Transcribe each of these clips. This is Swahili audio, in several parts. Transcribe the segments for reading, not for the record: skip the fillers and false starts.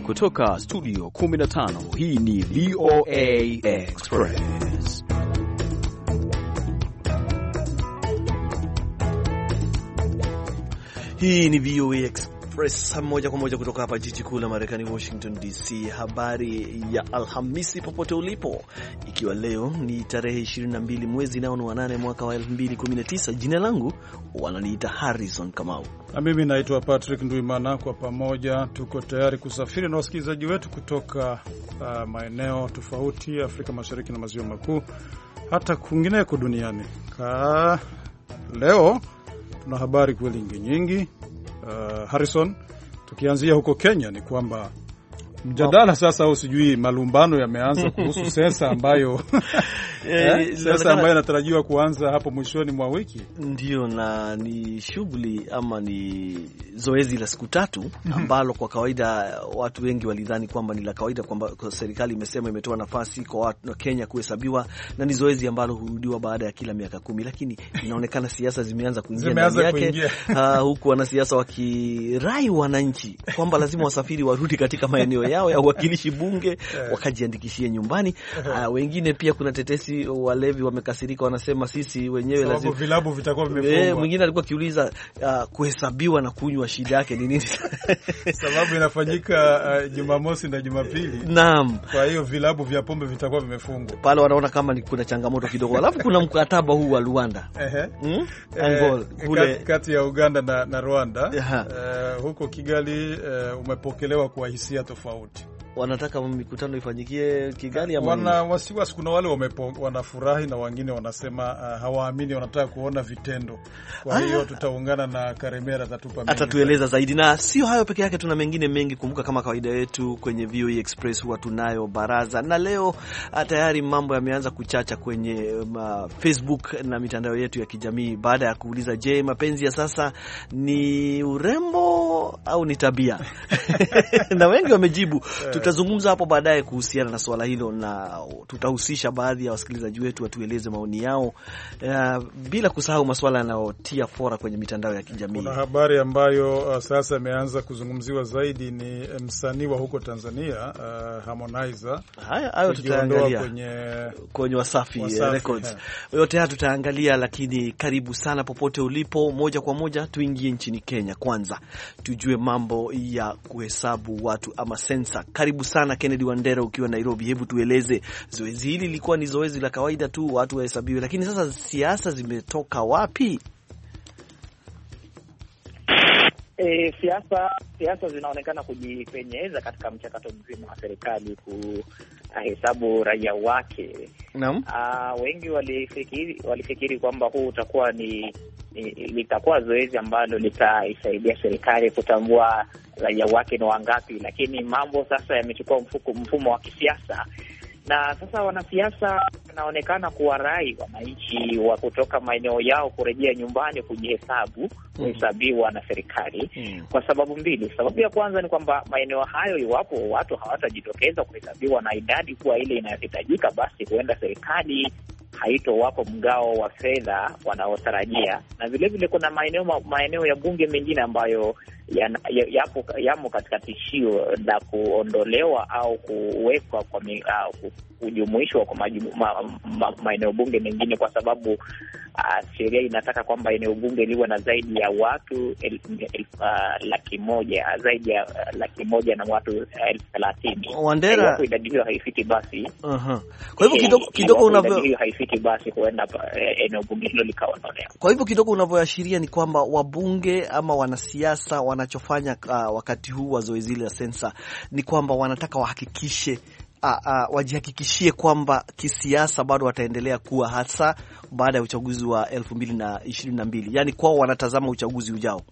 kutoka studio 15. Hii ni VOA Express. Hii ni VOA Express moja kwa moja kutoka hapa jiji kuu la Marekani, Washington DC. Habari ya Alhamisi popote ulipo, ikiwa leo ni tarehe 22 mwezi nao wa 8 mwaka wa 2019. Jina langu wananiita Harrison Kamau. Na mimi naitwa Patrick Nduimana. Kwa pamoja tuko tayari kusafiri na wasikilizaji wetu kutoka maeneo tofauti Afrika Mashariki na Maziwa Makuu, hata kwingineko duniani. Leo tuna habari kweli nyingi. Harrison, tukianzia huko Kenya ni kwamba mjadala sasa au sijui malumbano yameanza kuhusu sensa ambayo sensa ambayo inatarajiwa kuanza hapo mwishoni mwa wiki. Ndio, na ni shughuli ama ni zoezi la siku 3 ambalo kwa kawaida watu wengi walidhani kwamba ni la kawaida, kwamba serikali imesema imetoa nafasi kwa watu wa Kenya kuhesabiwa, na ni zoezi ambalo hurudiwa baada ya kila miaka 10, lakini inaonekana siasa zimeanza kuingia ndani yake. Huku wanasiasa wakirai wananchi kwamba lazima wasafiri warudi katika maeneo yao ya uwakilishi bunge wakajiandikishie nyumbani. Wengine pia kuna tetesi walevi wamekasirika, wanasema sisi wenyewe lazima vilabu vitakuwa vimefungwa. Mwingine alikuwa kiuliza kuhesabiwa na kunywa shida yake ni nini? Sababu inafanyika Jumamosi na Jumapili. Naam. Kwa hiyo vilabu vya pombe vitakuwa vimefungwa. Pale wanaona kama ni kuna changamoto kidogo. Alafu kuna mkataba huu wa Rwanda. Angola kule kati ya Uganda na Rwanda. Huko Kigali umepokelewa kwa hisia tofauti. Wanataka mikutano ifanyikie Kigali ama wana wasiwasi. Kuna wale wanafurahi na wengine wanasema hawaamini, wanataka kuona vitendo. Kwa hiyo tutaungana na Karemera atatueleza zaidi. Na sio hayo peke yake, tuna mengine mengi. Kumbuka kama kawaida yetu kwenye VOA Express huwa tunayo baraza, na leo tayari mambo yameanza kuchacha kwenye Facebook na mitandao yetu ya kijamii baada ya kuuliza, je, mapenzi ya sasa ni urembo au ni tabia? Na wengi wamejibu. Tutazungumza hapo baadaye kuhusiana na swala hilo, na tutahusisha baadhi ya wasikilizaji wetu watueleze maoni yao, bila kusahau masuala yanayotia fora kwenye mitandao ya kijamii. Kuna habari ambayo sasa imeanza kuzungumziwa zaidi, ni msanii wa huko Tanzania Harmonizer. Hayo tutaangalia kwenye Wasafi Records. Yote haya tutaangalia, lakini karibu sana popote ulipo. Moja kwa moja tuingie nchini Kenya kwanza, tujue mambo ya kuhesabu watu ama sensa. Karibu sana Kennedy Wandera ukiwa Nairobi. Hebu tueleze, zoezi hili lilikuwa ni zoezi la kawaida tu watu wahesabiwe, lakini sasa siasa zimetoka wapi? Siasa zinaonekana kujipenyeza katika mchakato mzima wa serikali kuhesabu raia wake. Naam. Wengi walifikiri kwamba huu utakuwa litakuwa zoezi ambalo litaisaidia serikali kutambua raia wake ni wangapi, lakini mambo sasa yamechukua mfumo wa kisiasa. Na sasa wanasiasa wanaonekana kuwarai wananchi wa kutoka maeneo yao kurejea nyumbani kuhesabiwa na serikali kwa sababu mbili. Sababu ya kwanza ni kwamba maeneo hayo, iwapo watu hawatajitokeza kuhesabiwa na idadi kuwa ile inayohitajika, basi huenda serikali haitowapo mgao wa fedha wanaotarajia. Na vile vile kuna maeneo ya bunge mengine ambayo yamo katika tishio la kuondolewa au kuwekwa kwa kujumuishwa kwa maeneo bunge mengine, kwa sababu sheria inataka kwamba eneo bunge liwe na zaidi ya watu 100,000, zaidi ya 100,000 na watu 30,000. Wandera, idadi hiyo haifiki basi. Kwa hivyo kidogo unavyo haifiki basi huenda eneo bunge hilo likaondolewa. Kwa hivyo kidogo unavyoashiria ni kwamba wabunge ama wanasiasa wanachofanya wakati huu wa zoezi la sensa ni kwamba wanataka wajihakikishie kwamba kisiasa bado wataendelea kuwa, hasa baada ya uchaguzi wa 2022. Yaani kwao wanatazama uchaguzi ujao.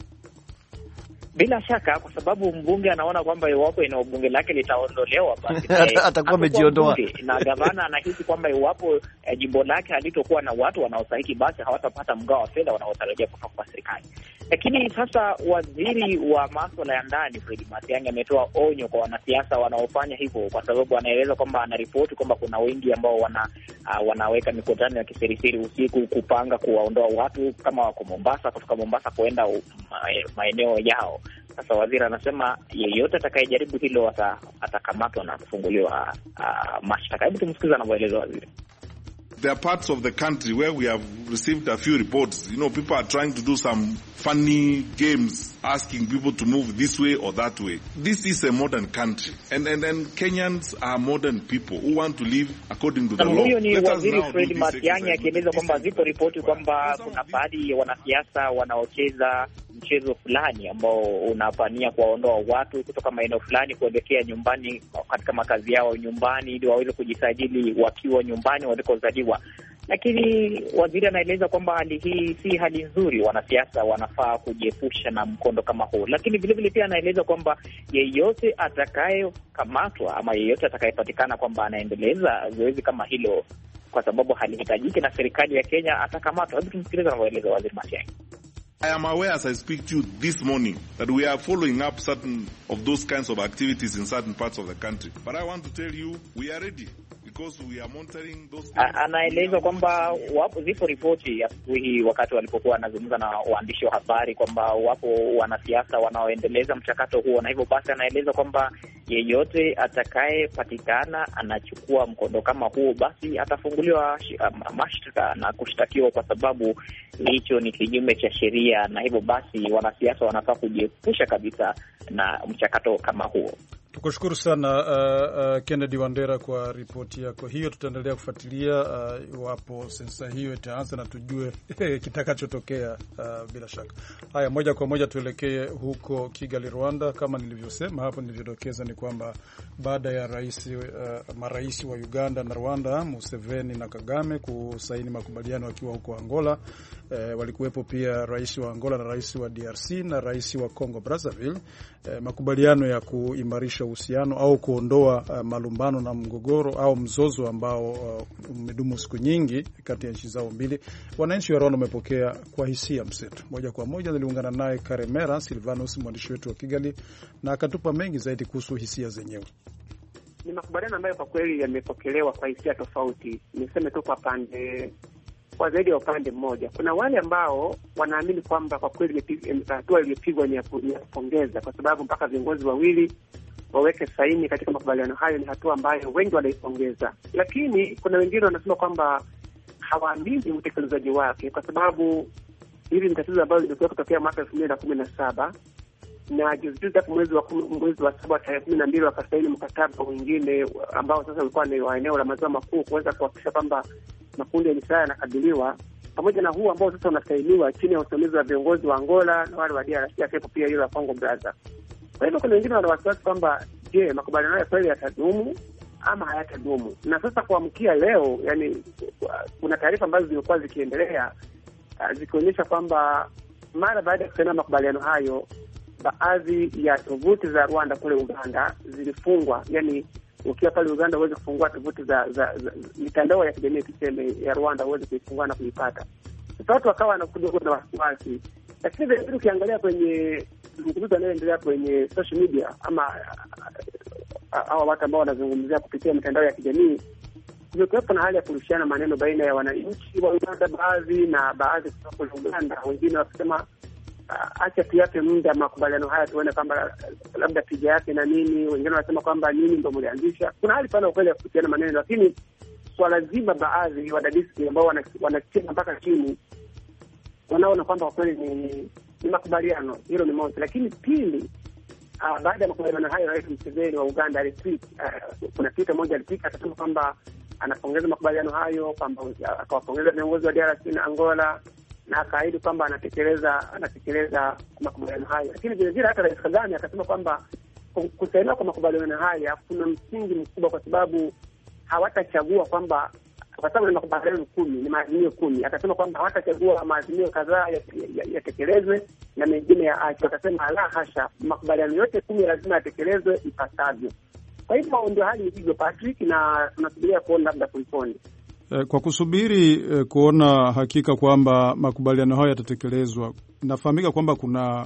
Bila shaka, kwa sababu mbunge anaona kwamba iwapo eneo bunge lake litaondolewa, basi atakuwa amejiondoa, na gavana anahisi kwamba iwapo jimbo lake halitokuwa na watu wanaostahili, basi hawatapata mgao wa fedha wanaotarajia kutoka kwa serikali. Lakini sasa waziri wa masuala ya ndani Fred Matiang'i ametoa onyo kwa wanasiasa wanaofanya hivyo, kwa sababu anaeleza kwamba anaripoti kwamba kuna wengi ambao wanaweka mikutano ya kisirisiri usiku kupanga kuwaondoa watu kama wako Mombasa, kutoka Mombasa kuenda maeneo yao. Sasa waziri anasema yeyote atakayejaribu hilo atakamatwa na kufunguliwa mashtaka. Hebu tumsikize anavyoeleza waziri. There are parts of the country where we have received a few reports. People are trying to do some funny games, asking people to move this way or that way. This is a modern country. And Kenyans are modern people who want to live according to the law. Huyo ni waziri Fred Matiang'i akieleza kwamba zipo ripoti kwamba kuna baadhi ya wanasiasa wanaocheza mchezo fulani ambao unapania kuwaondoa watu kutoka maeneo fulani kuelekea nyumbani, katika makazi yao nyumbani, ili waweze kujisajili wakiwa nyumbani walikozaliwa. Lakini waziri anaeleza kwamba hali hii si hali nzuri, wanasiasa wanafaa kujiepusha na mkondo kama huu. Lakini vile vile pia anaeleza kwamba yeyote atakayekamatwa ama yeyote atakayepatikana kwamba anaendeleza zoezi kama hilo, kwa sababu halihitajiki na serikali ya Kenya, atakamatwa. Hebu tumsikilize anavyoeleza waziri Matiang'i. I am aware as I speak to you this morning that we are following up certain of those kinds of activities in certain parts of the country. But I want to tell you, we are ready. Anaeleza kwamba zipo ripoti asubuhi wakati walipokuwa wanazungumza na waandishi wa habari kwamba wapo wanasiasa wanaoendeleza mchakato huo, na hivyo basi anaeleza kwamba yeyote atakayepatikana anachukua mkondo kama huo, basi atafunguliwa mashtaka na kushtakiwa, kwa sababu hicho ni kinyume cha sheria, na hivyo basi wanasiasa wanafaa kujiepusha kabisa na mchakato kama huo. Tukushukuru sana Kennedy Wandera kwa ripoti yako hiyo. Tutaendelea kufuatilia iwapo sensa hiyo itaanza na tujue kitakachotokea bila shaka. Haya, moja kwa moja tuelekee huko Kigali, Rwanda. Kama nilivyosema hapo, nilivyodokeza ni kwamba baada ya marais wa Uganda na Rwanda, Museveni na Kagame, kusaini makubaliano wakiwa huko Angola, walikuwepo pia rais wa Angola na rais wa DRC na rais wa Congo Brazzaville, makubaliano ya kuimarisha uhusiano au kuondoa malumbano na mgogoro au mzozo ambao umedumu siku nyingi kati ya nchi zao mbili. Wananchi wa Rwanda wamepokea kwa hisia mseto. Moja kwa moja niliungana naye Karemera Silvanus, mwandishi wetu wa Kigali, na akatupa mengi zaidi kuhusu hisia zenyewe. Ni makubaliano ambayo kwa kweli yamepokelewa kwa hisia tofauti. Niseme tu kwa zaidi ya upande mmoja. Kuna wale ambao wanaamini kwamba kwa kweli hatua iliyopigwa ni ya kupongeza, kwa sababu mpaka viongozi wawili waweke saini katika makubaliano hayo ni hatua ambayo wengi wanaipongeza. Lakini kuna wengine wanasema kwamba hawaamini utekelezaji wake, kwa sababu hili ni tatizo ambalo limekuwa kutokea mwaka 2017 na juzi hapo mwezi wa 7 tarehe 12 wakasaini mkataba mwingine ambao sasa ulikuwa ni wa eneo la maziwa makuu, kuweza kuhakikisha kwamba makundi ya misaada yanakabiliwa, pamoja na huu ambao sasa unasainiwa chini ya usimamizi wa viongozi wa Angola na wale wa DRC, akiwepo pia yule wa Congo Brazza. Kwa hivyo kuna wengine wana wasiwasi kwamba je, makubaliano haya kweli yatadumu ama hayatadumu? Na sasa kuamkia leo, yani kuna taarifa ambazo zimekuwa zikiendelea zikionyesha kwamba mara baada ya kusaini makubaliano hayo, baadhi ya tovuti za Rwanda kule Uganda zilifungwa. Yani ukiwa pale Uganda uweze kufungua tovuti za mitandao ya kijamii tuseme ya Rwanda, uweze kuifungua na kuipata. Sasa watu wakawa wanakuja na wasiwasi. Lakini vile ukiangalia kwenye mazungumzo yanayoendelea kwenye social media ama hawa watu ambao wanazungumzia kupitia mitandao ya kijamii, kumekuwepo na hali ya kurushiana maneno baina ya wananchi wa Uganda baadhi kutoka Uganda, wengine wakisema acha tuyape muda makubaliano haya tuone kwamba labda tija yake na nini. Wengine wanasema kwamba nini ndio mlianzisha. Kuna hali pana ukweli ya kupiana maneno, lakini swala zima baadhi wadadisi ambao wanacheza mpaka chini wanaona kwamba kwa kweli ni makubaliano. Hilo ni moja. Lakini pili, baada ya makubaliano hayo, Rais Museveni wa Uganda alitweet, kuna tweet moja alitweet akasema kwamba anapongeza makubaliano hayo, kwamba akawapongeza viongozi wa DRC na Angola, na akaahidi kwamba anatekeleza makubaliano hayo. Lakini vile vile hata Rais Kagame akasema kwamba kusainiwa kwa makubaliano haya kuna msingi mkubwa, kwa sababu hawatachagua kwamba, kwa sababu ni makubaliano 10, ni maazimio 10. Akasema kwamba hawatachagua maazimio kadhaa yatekelezwe na mengine yaachwe. Akasema la hasha, makubaliano yote 10 lazima yatekelezwe ipasavyo. Kwa hivyo ndio hali ilivyo, Patrick, na tunasubiria kuona labda kuipone. Kwa kusubiri kuona hakika kwamba makubaliano hayo yatatekelezwa, nafahamika kwamba kuna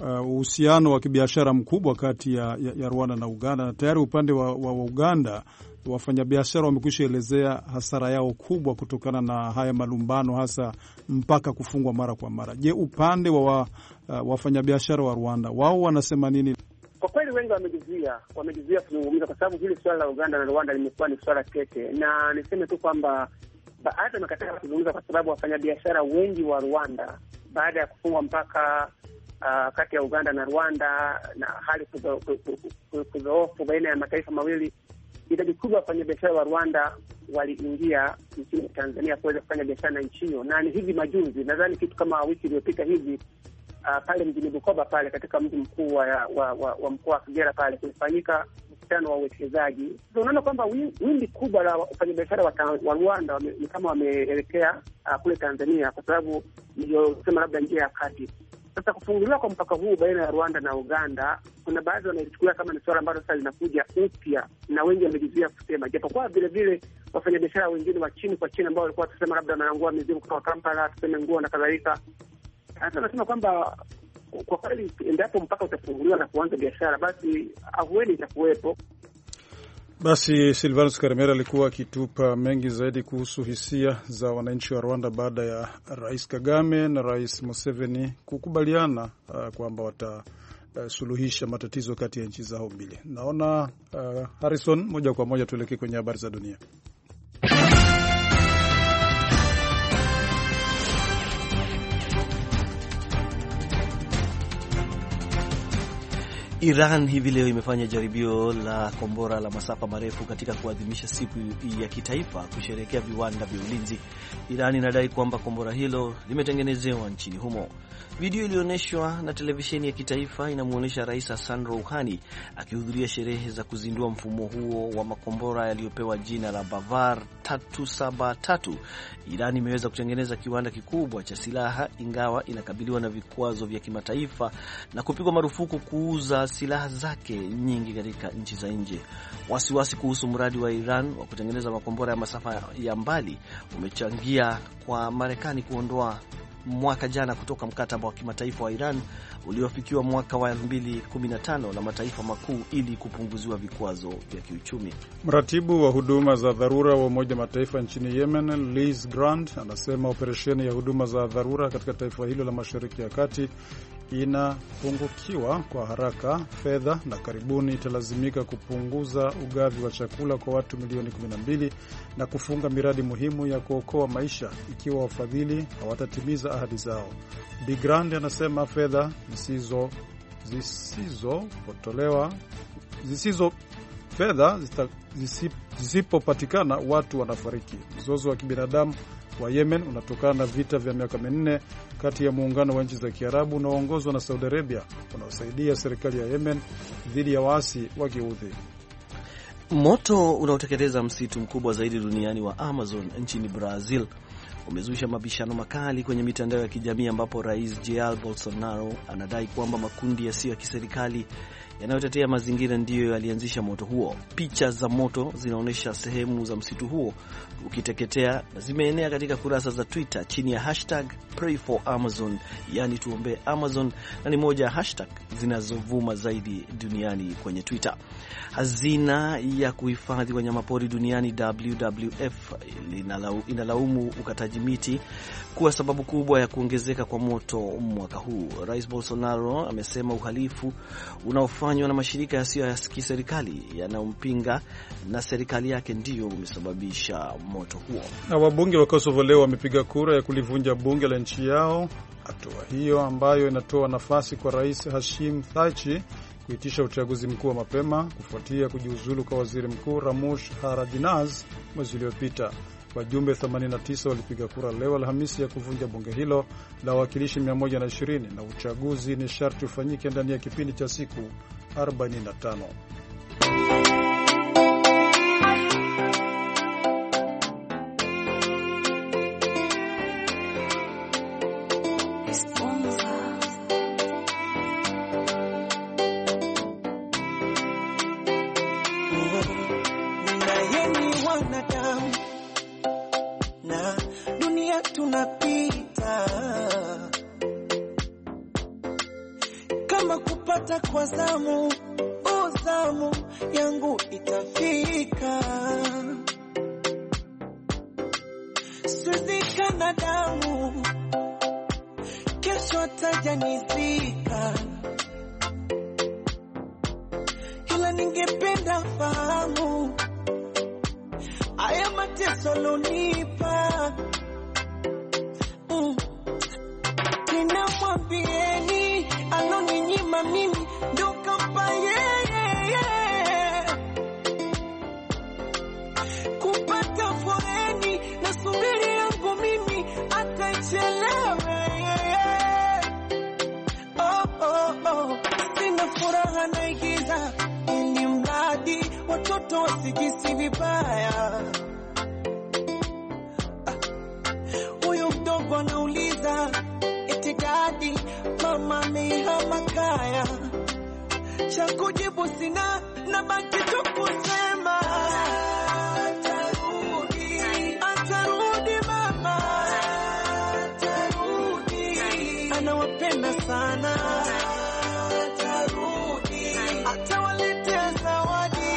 uhusiano wa kibiashara mkubwa kati ya Rwanda na Uganda, na tayari upande wa Uganda wafanyabiashara wamekwisha elezea hasara yao kubwa kutokana na haya malumbano, hasa mpaka kufungwa mara kwa mara. Je, upande wa wafanyabiashara wa Rwanda wao wanasema nini? Kwa kweli wengi wamejizuia kuzungumza, kwa sababu hili swala la Uganda na Rwanda limekuwa ni swala tete, na niseme tu kwamba baadhi wamekataa kuzungumza kwa sababu wafanyabiashara wengi wa Rwanda, baada ya kufungwa mpaka kati ya Uganda na Rwanda na hali kudhoofu baina ya mataifa mawili, idadi kubwa ya wafanyabiashara wa Rwanda waliingia nchini Tanzania kuweza kufanya biashara na nchi hiyo. Na ni hivi majuzi, nadhani kitu kama wiki iliyopita hivi, pale mjini Bukoba pale katika mji mkuu wa mkoa wa Kagera pale kulifanyika mkutano wa uwekezaji. Unaona kwamba wimbi kubwa la wafanyabiashara wa Rwanda ni kama wameelekea kule Tanzania, kwa sababu ndio sema labda njia ya kati. Sasa kufunguliwa kwa mpaka huu baina ya Rwanda na Uganda, kuna baadhi wanalichukulia kama ni swala ambalo sasa linakuja upya, na wengi wamejizuia kusema, japokuwa vile vile wafanyabiashara wengine wa chini kwa chini ambao walikuwa tuseme labda wanaangua mizigo kutoka Kampala, tuseme nguo na kadhalika. Sasa nasema kwamba kwa kweli endapo mpaka utafunguliwa na kuanza biashara, basi ahueni itakuwepo. Basi Silvanus Karemera alikuwa akitupa mengi zaidi kuhusu hisia za wananchi wa Rwanda baada ya Rais Kagame na Rais Museveni kukubaliana kwamba watasuluhisha matatizo kati ya nchi zao mbili. Naona Harrison, moja kwa moja tuelekee kwenye habari za dunia. Iran hivi leo imefanya jaribio la kombora la masafa marefu katika kuadhimisha siku ya kitaifa kusherehekea viwanda vya ulinzi. Iran inadai kwamba kombora hilo limetengenezewa nchini humo. Video ilionyeshwa na televisheni ya kitaifa inamuonyesha Rais Hassan Rouhani akihudhuria sherehe za kuzindua mfumo huo wa makombora yaliyopewa jina la Bavar 373. Iran imeweza kutengeneza kiwanda kikubwa cha silaha, ingawa inakabiliwa na vikwazo vya kimataifa na kupigwa marufuku kuuza silaha zake nyingi katika nchi za nje. Wasiwasi kuhusu mradi wa Iran wa kutengeneza makombora ya masafa ya mbali umechangia kwa Marekani kuondoa mwaka jana kutoka mkataba wa kimataifa wa Iran uliofikiwa mwaka wa 2015 na mataifa makuu ili kupunguziwa vikwazo vya kiuchumi. Mratibu wa huduma za dharura wa Umoja Mataifa nchini Yemen, Liz Grant, anasema operesheni ya huduma za dharura katika taifa hilo la Mashariki ya Kati inapungukiwa kwa haraka fedha na karibuni italazimika kupunguza ugavi wa chakula kwa watu milioni 12 na kufunga miradi muhimu ya kuokoa maisha ikiwa wafadhili hawatatimiza ahadi zao. Bi Grant anasema fedha zisipopatikana watu wanafariki. Mzozo wa kibinadamu wa Yemen unatokana na vita vya miaka 4 kati ya muungano wa nchi za Kiarabu unaoongozwa na Saudi Arabia unaosaidia serikali ya Yemen dhidi ya waasi wa Kiudhi. Moto unaoteketeza msitu mkubwa zaidi duniani wa Amazon nchini Brazil umezusha mabishano makali kwenye mitandao ya kijamii, ambapo Rais Jair Bolsonaro anadai kwamba makundi yasiyo ya kiserikali yanayotetea mazingira ndiyo yalianzisha moto huo. Picha za moto zinaonyesha sehemu za msitu huo ukiteketea na zimeenea katika kurasa za Twitter chini ya hashtag Pray for Amazon, yani tuombee Amazon, na ni moja ya hashtag zinazovuma zaidi duniani kwenye Twitter. Hazina ya kuhifadhi wanyamapori duniani WWF inalaumu ukataji miti kuwa sababu kubwa ya kuongezeka kwa moto mwaka huu. Rais Bolsonaro amesema uhalifu unaofanywa na mashirika yasiyo ya kiserikali yanayompinga na serikali yake ndio umesababisha moto huo. Na wabunge wa Kosovo leo wamepiga kura ya kulivunja bunge la nchi yao. Hatua hiyo ambayo inatoa nafasi kwa Rais Hashim Thaci kuitisha uchaguzi mkuu wa mapema kufuatia kujiuzulu kwa waziri mkuu Ramush Haradinaj mwezi uliopita. Wajumbe 89 walipiga kura leo Alhamisi ya kuvunja bunge hilo la wawakilishi 120 na uchaguzi ni sharti ufanyike ndani ya kipindi cha siku 45. Kama kupata kwa zamu, yangu itafika. Siwezi na damu, kesho atajanizika, ila ningependa fahamu haya mateso lonipa. Ninamwambieni aloninyima mimi ndo kampa yeye, kupata foreni na subiri yangu mimi atachelewe. Sina furaha naigiza ili mradi watoto wasijisi vibaya. Huyu mdogo anauliza eti dadi mama amehama kaya, cha kujibu sina, nabaki tu kusema atarudi mama, atarudi, anawapenda sana, atarudi, atawaletea zawadi,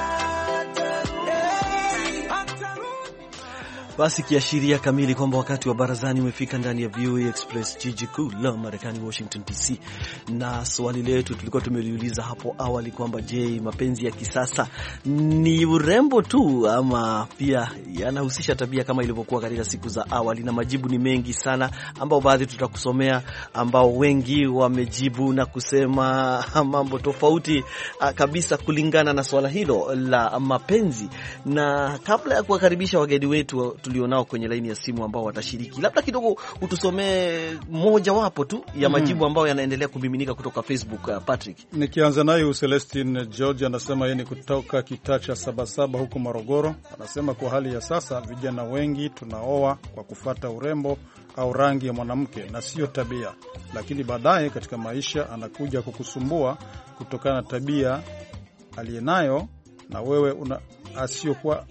atarudi. Basi kiashiria kamili kwamba wakati wa barazani umefika ndani ya VOA Express, jiji kuu la Marekani, Washington DC. Na swali letu tulikuwa tumeliuliza hapo awali kwamba je, mapenzi ya kisasa ni urembo tu ama pia yanahusisha tabia kama ilivyokuwa katika siku za awali? Na majibu ni mengi sana, ambao baadhi tutakusomea, ambao wengi wamejibu na kusema mambo tofauti kabisa kulingana na swala hilo la mapenzi. Na kabla ya kuwakaribisha wageni wetu tulionao kwenye laini ya simu ambao watashiriki, labda kidogo utusomee moja wapo tu ya majibu ambayo yanaendelea kumiminika kutoka Facebook. Patrick, nikianza nayo Celestine George anasema yeye ni kutoka kitaa cha Sabasaba huko Morogoro. Anasema kwa hali ya sasa vijana wengi tunaoa kwa kufata urembo au rangi ya mwanamke na sio tabia, lakini baadaye katika maisha anakuja kukusumbua kutokana na tabia aliyenayo na wewe asiokuwa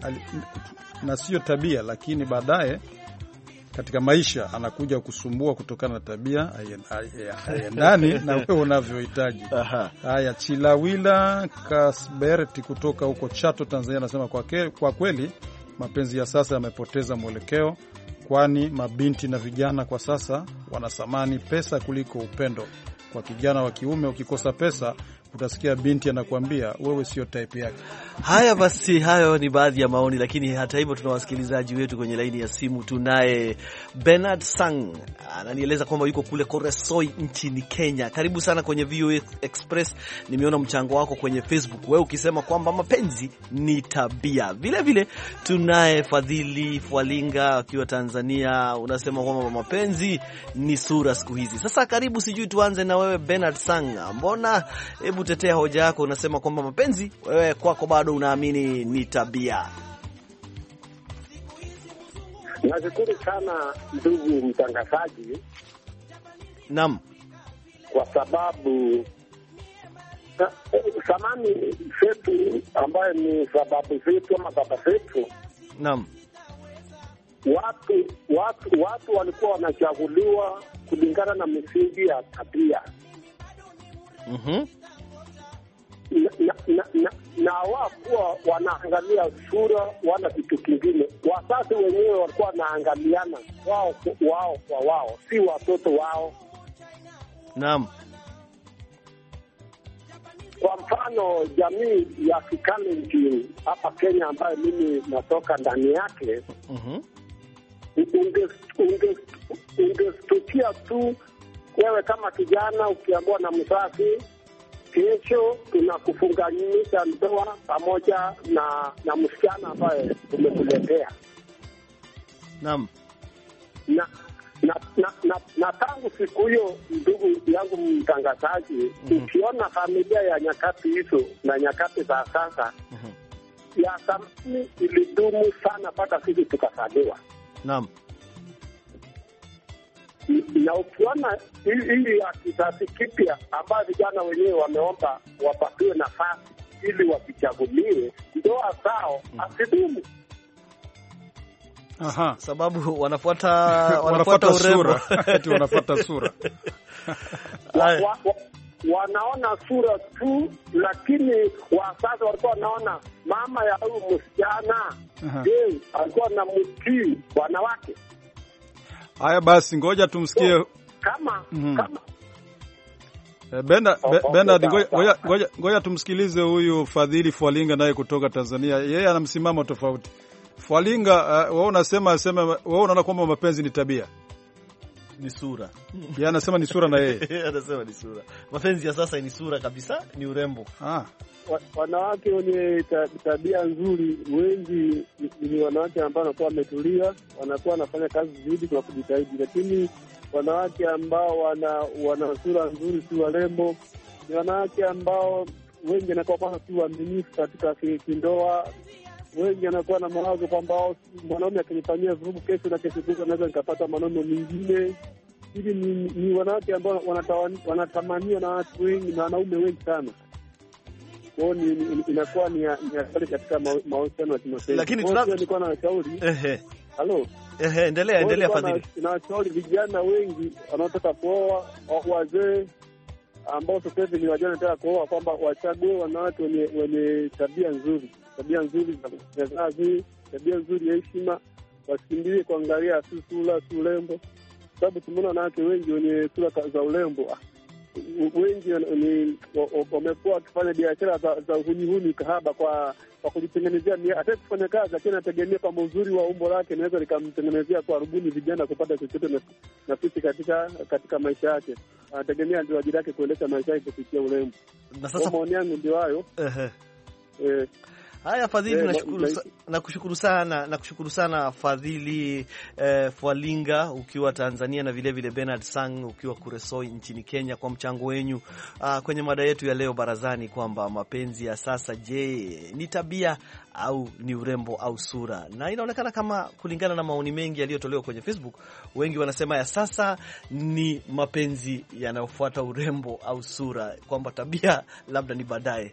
na sio tabia, lakini baadaye katika maisha anakuja kusumbua kutokana na tabia ndani na wewe unavyohitaji. Haya, Chilawila Kasberti kutoka huko Chato, Tanzania anasema kwa kweli mapenzi ya sasa yamepoteza mwelekeo, kwani mabinti na vijana kwa sasa wanasamani pesa kuliko upendo. Kwa kijana wa kiume ukikosa pesa utasikia binti anakuambia wewe sio type yake. Haya basi, hayo ni baadhi ya maoni, lakini hata hivyo tuna wasikilizaji wetu kwenye laini ya simu. Tunaye Bernard Sang, ananieleza kwamba yuko kule Koresoi nchini Kenya. Karibu sana kwenye VOA Express. Nimeona mchango wako kwenye Facebook, wewe ukisema kwamba mapenzi ni tabia. Vile vile tunaye Fadhili Fwalinga akiwa Tanzania, unasema kwamba mapenzi ni sura siku hizi. Sasa karibu, sijui tuanze na wewe Bernard Sang. Mbona hebu tetea hoja yako, unasema kwamba mapenzi wewe kwako bado unaamini ni tabia. Nashukuru sana ndugu mtangazaji. Naam. Kwa sababu samani zetu ambayo ni sababu zetu ama baba zetu. Naam. Watu walikuwa wanachaguliwa kulingana na misingi ya tabia. Na wakuwa wanaangalia sura wala kitu kingine. Wazazi wenyewe walikuwa wanaangaliana wao kwa wao, si watoto wao. Naam. Kwa mfano jamii ya Kikalenjin hapa Kenya ambayo mimi natoka ndani yake, ungestukia tu wewe kama kijana ukiambiwa na mzazi kesho tunakufunganisha ndoa pamoja na msichana ambaye tumekuletea. Naam. Na tangu siku hiyo, ndugu yangu mtangazaji, ukiona familia ya nyakati hizo na nyakati za sasa, ya zamani ilidumu sana mpaka sisi tukazaliwa. Naam. Na ukiona hii ya kizazi kipya ambayo vijana wenyewe wameomba wapatiwe nafasi ili wakichaguliwe, ndoa zao asidumu. Aha, sababu wanafuata urembo. Sura. Eti wanafuata sura. wanaona sura tu, lakini wa sasa walikuwa wanaona mama ya huyu msichana. Je, alikuwa na mtii wanawake? Haya basi, ngoja tumsikie kama ngoja tumsikilize huyu Fadhili Fwalinga naye kutoka Tanzania. Yeye ana msimamo tofauti. Fwalinga, wewe wewe unaona kwamba mapenzi ni tabia? Ni sura. Yeye anasema ni sura na yeye. Anasema ni sura. Mapenzi ya sasa ni sura kabisa, ni urembo. Wanawake wenye tabia nzuri wengi ni wanawake ambao wanakuwa wametulia, wanakuwa wanafanya kazi vizuri kwa kujitahidi, lakini wanawake ambao wana sura nzuri, si warembo, ni wanawake ambao wengi wanakuwa kama si waaminifu katika kindoa. Wengi wanakuwa na mawazo kwamba mwanaume akinifanyia vurugu kesho na kesho kutwa naweza nikapata mwanaume mwingine. Hivi ni wanawake ambao wanatamaniwa na watu wengi na wanaume wengi sana. Kwao inakuwa ni hatari katika mahusiano ya kimapenzi. Lakini nilikuwa na shauri. Halo. Endelea Fadhili. Tunashauri vijana wengi wanaotaka kuoa au wazee ambao sasa hivi ni wajana wanataka kuoa kwamba wachague wanawake wenye tabia nzuri za kazi, tabia nzuri ya heshima, wasikimbilie kuangalia sura, urembo, sababu tumeona wanawake wengi wenye sura za urembo wengi wamekuwa wakifanya biashara za uhuni kahaba kwa kujitengenezea, hata kufanya kazi lakini anategemea kwamba uzuri wa umbo lake naweza likamtengenezea kwa rubuni vijana kupata chochote na sisi katika maisha yake. Anategemea ndio ajira yake kuendesha maisha yake kupitia urembo. Na sasa maoni yangu ndio hayo. Haya Fadhili, nakushukuru sana Fadhili Fwalinga ukiwa Tanzania, na vile vile Bernard Sang ukiwa Kuresoi nchini Kenya, kwa mchango wenyu kwenye mada yetu ya leo barazani, kwamba mapenzi ya sasa, je, ni tabia au ni urembo au sura? Na inaonekana kama kulingana na maoni mengi yaliyotolewa kwenye Facebook, wengi wanasema ya sasa ni mapenzi yanayofuata urembo au sura, kwamba tabia labda ni baadaye.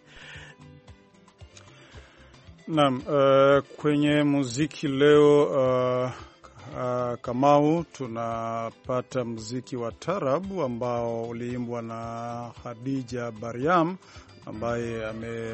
Naam, kwenye muziki leo Kamau, tunapata muziki wa tarabu ambao uliimbwa na Khadija Bariam ambaye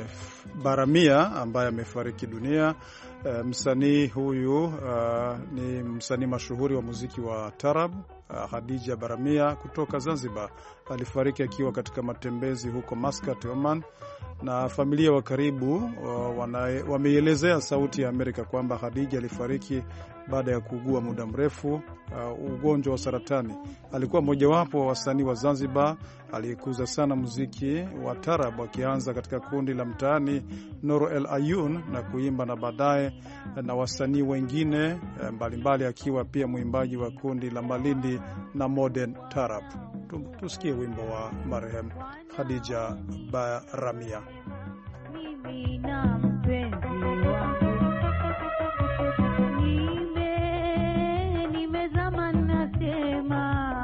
amefariki dunia. Msanii huyu ni msanii mashuhuri wa muziki wa tarabu. Khadija Baramia kutoka Zanzibar alifariki akiwa katika matembezi huko Muscat, Oman, na familia wa karibu wameielezea Sauti ya Amerika kwamba Khadija alifariki baada ya kuugua muda mrefu ugonjwa wa saratani. Alikuwa mmojawapo wa wasanii wa Zanzibar aliyekuza sana muziki wa tarab, akianza katika kundi la mtaani Noro El Ayun na kuimba na baadaye na wasanii wengine mbalimbali, akiwa pia mwimbaji wa kundi la Malindi na Modern Tarab. Tusikie wimbo wa marehemu Khadija Baramia. Mimi na mpenzi wangu nimezama, nasema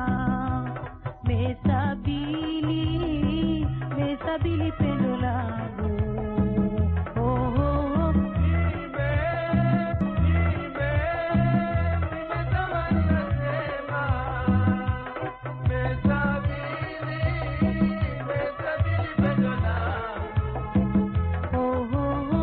mesabili pendo langu. Oh,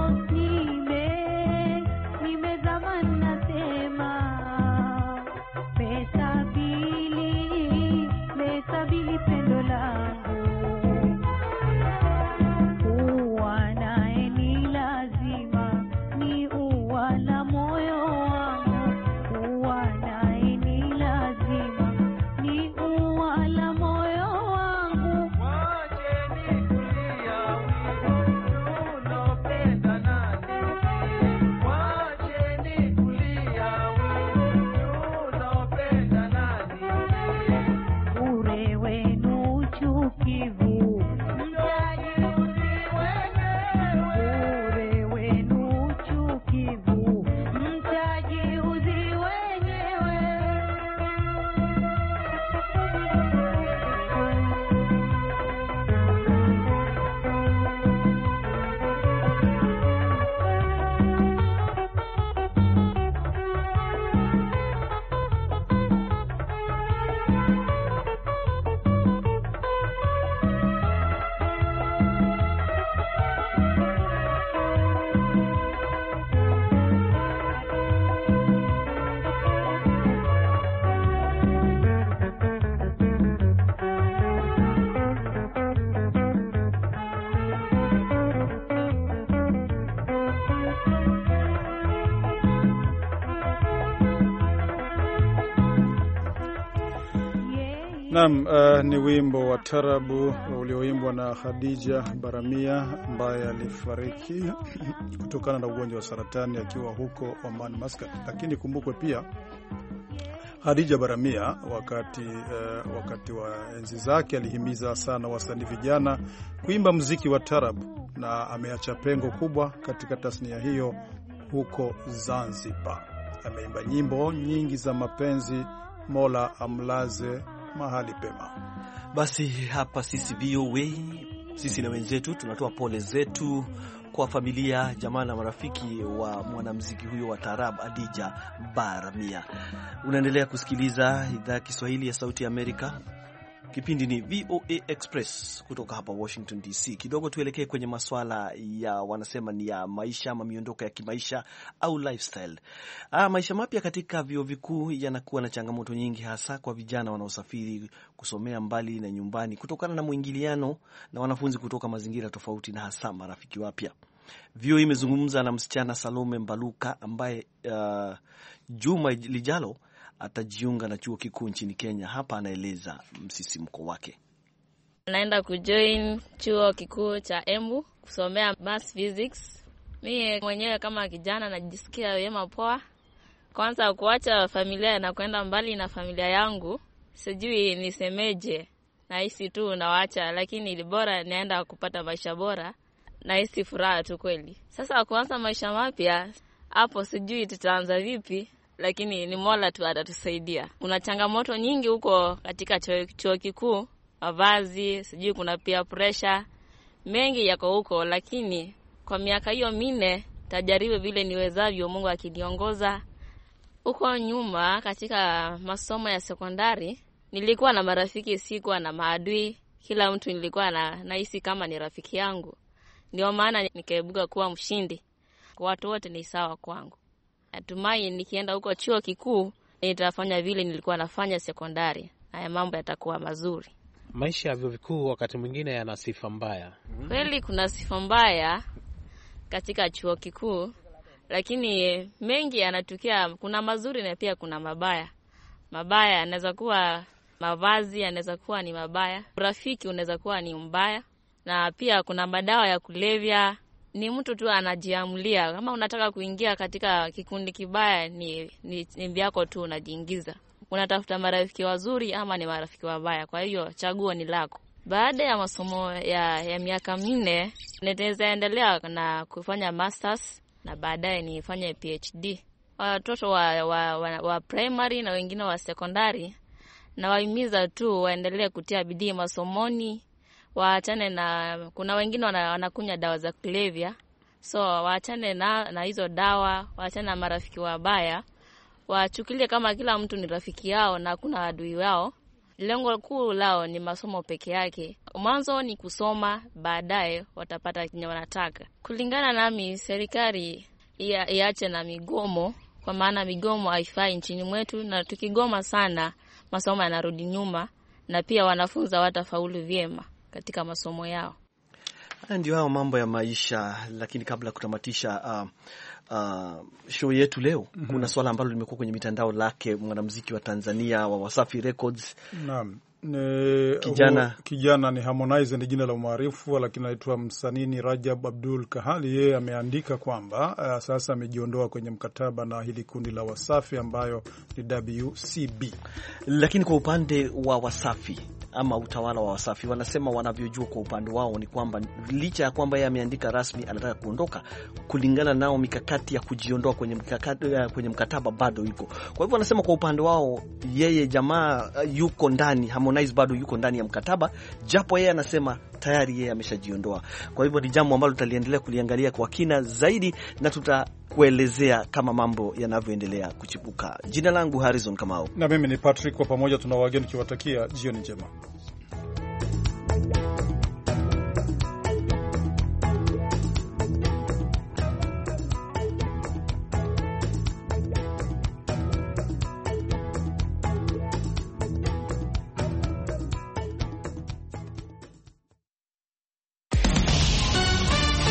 Naam, ni wimbo wa tarabu ulioimbwa na Khadija Baramia ambaye alifariki kutokana na ugonjwa wa saratani akiwa huko Oman Muscat. Lakini kumbukwe pia Khadija Baramia wakati wa enzi zake alihimiza sana wasanii vijana kuimba muziki wa tarabu, na ameacha pengo kubwa katika tasnia hiyo huko Zanzibar. Ameimba nyimbo nyingi za mapenzi, Mola amlaze mahali pema. Basi hapa sisi VOA, sisi na wenzetu tunatoa pole zetu kwa familia, jamaa na marafiki wa mwanamuziki huyo wa taarab Khadija Baramia. Unaendelea kusikiliza idhaa ya Kiswahili ya Sauti ya Amerika. Kipindi ni VOA Express kutoka hapa Washington DC. Kidogo tuelekee kwenye masuala ya wanasema ni ya maisha ama miondoko ya kimaisha au lifestyle. Maisha mapya katika vyuo vikuu yanakuwa na changamoto nyingi, hasa kwa vijana wanaosafiri kusomea mbali na nyumbani kutokana na mwingiliano na wanafunzi kutoka mazingira tofauti na hasa marafiki wapya. Vyuo imezungumza na msichana Salome Mbaluka ambaye juma lijalo atajiunga na chuo kikuu nchini Kenya. Hapa anaeleza msisimko wake. Naenda kujoin chuo kikuu cha Embu kusomea mass physics. Mimi mwenyewe kama kijana najisikia vyema poa. Kwanza kuacha familia na kwenda mbali na familia yangu, sijui nisemeje. Nahisi tu nawaacha, lakini ni bora naenda kupata maisha bora. Nahisi furaha tu kweli. Sasa kuanza maisha mapya, hapo sijui tutaanza vipi. Lakini ni Mola tu atatusaidia. Kuna changamoto nyingi huko katika chuo kikuu, mavazi, sijui kuna pia pressure. Mengi yako huko, lakini kwa miaka hiyo 4 tajaribu vile niwezavyo, Mungu akiniongoza. Huko nyuma katika masomo ya sekondari, nilikuwa na marafiki, sikuwa na maadui. Kila mtu nilikuwa nahisi kama ni rafiki yangu. Ndio maana nikaibuka kuwa mshindi. Kwa watu wote ni sawa kwangu. Natumai nikienda huko chuo kikuu nitafanya vile nilikuwa nafanya sekondari. Haya mambo yatakuwa mazuri. Maisha ya vyuo vikuu wakati mwingine yana sifa mbaya. Kweli kuna sifa mbaya katika chuo kikuu, lakini mengi yanatukia. Kuna mazuri na pia kuna mabaya. Mabaya yanaweza kuwa mavazi, yanaweza kuwa ni mabaya. Urafiki unaweza kuwa ni mbaya, na pia kuna madawa ya kulevya. Ni mtu tu anajiamulia kama unataka kuingia katika kikundi kibaya, ni vyako tu unajiingiza. Unatafuta marafiki wazuri ama ni marafiki wabaya. Kwa hiyo chaguo ni lako. Baada ya masomo ya miaka 4 nitaweza endelea na kufanya masters na baadaye nifanye PhD. Watoto wa primary na wengine wa secondary na wahimiza tu waendelee kutia bidii masomoni. Waachane na, kuna wengine wanakunywa dawa za kulevya. So waachane na hizo dawa, waachane na marafiki wabaya. Wachukulie kama kila mtu ni rafiki yao na kuna adui wao. Lengo kuu lao ni masomo peke yake. Mwanzo ni kusoma, baadaye watapata kile wanataka. Kulingana nami, serikali iache na migomo, kwa maana migomo haifai nchini mwetu, na tukigoma sana masomo yanarudi nyuma na pia wanafunzi watafaulu vyema katika masomo yao. Ndio hao mambo ya maisha. Lakini kabla ya kutamatisha show yetu leo, kuna swala ambalo limekuwa kwenye mitandao lake mwanamuziki wa Tanzania wa Wasafi Records. Naam. Kijana ni Harmonize, ni jina la umaarufu, lakini anaitwa msanii Rajab Abdul Kahali. Yeye ameandika kwamba sasa amejiondoa kwenye mkataba na hili kundi la Wasafi ambayo ni WCB. Lakini kwa upande wa Wasafi ama utawala wa Wasafi wanasema wanavyojua kwa upande wao ni kwamba licha ya kwamba yeye ameandika rasmi anataka kuondoka, kulingana nao mikakati ya kujiondoa kwenye mkataba bado iko. Kwa hivyo wanasema kwa upande wao yeye jamaa yuko ndani, Harmonize bado yuko ndani ya mkataba, japo yeye anasema tayari yeye ameshajiondoa. Kwa hivyo ni jambo ambalo tutaliendelea kuliangalia kwa kina zaidi na tutakuelezea kama mambo yanavyoendelea kuchipuka. Jina langu Harrison Kamau. Na mimi ni Patrick, kwa pamoja tuna wageni kiwatakia jioni njema.